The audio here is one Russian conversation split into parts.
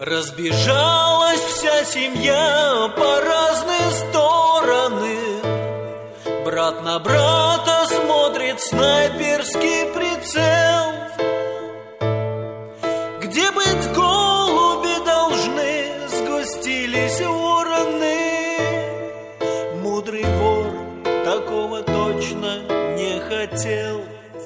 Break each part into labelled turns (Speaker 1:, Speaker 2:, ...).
Speaker 1: Разбежалась вся семья по разные стороны. Брат на брата смотрит снайперский прицел. Где быть голуби должны, сгустились вороны. Мудрый вор такого точно не хотел.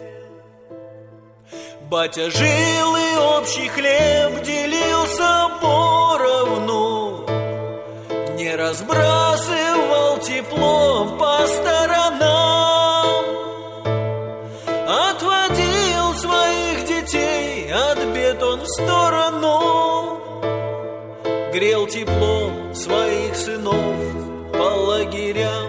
Speaker 1: Батя жил и общий хлеб делился поровну, не разбрасывал тепло по сторонам. Отводил своих детей от бед он в сторону, грел теплом своих сынов по лагерям.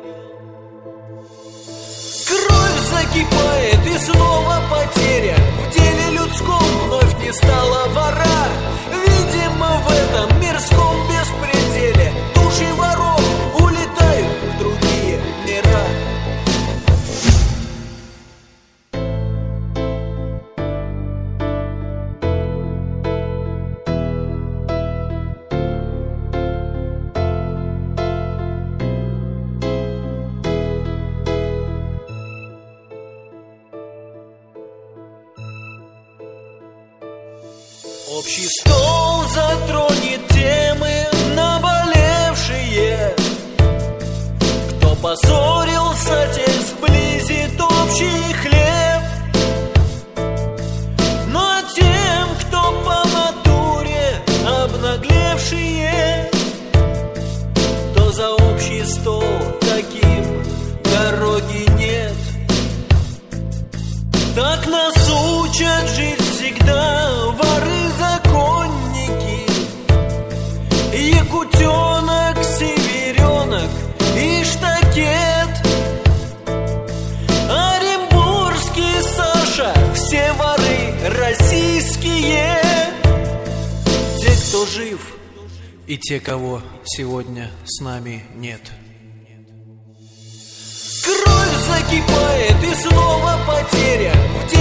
Speaker 1: Кровь закипает и снова потеря. В деле людском вновь не стало вора. Видимо, в этом мирском беспределе души воров улетают в другие мира. Общий стол затронет темы наболевшие. Кто поссорился, тех сблизит общий хлеб. Ну а тем, кто по натуре обнаглевшие, то за общий стол таким дороги нет. Так нас учат жить всегда воры-законники, якутенок, северенок и штакет. Оренбургский Саша, все воры российские. Те, кто жив, и те, кого сегодня с нами нет. Кровь закипает и снова потеря.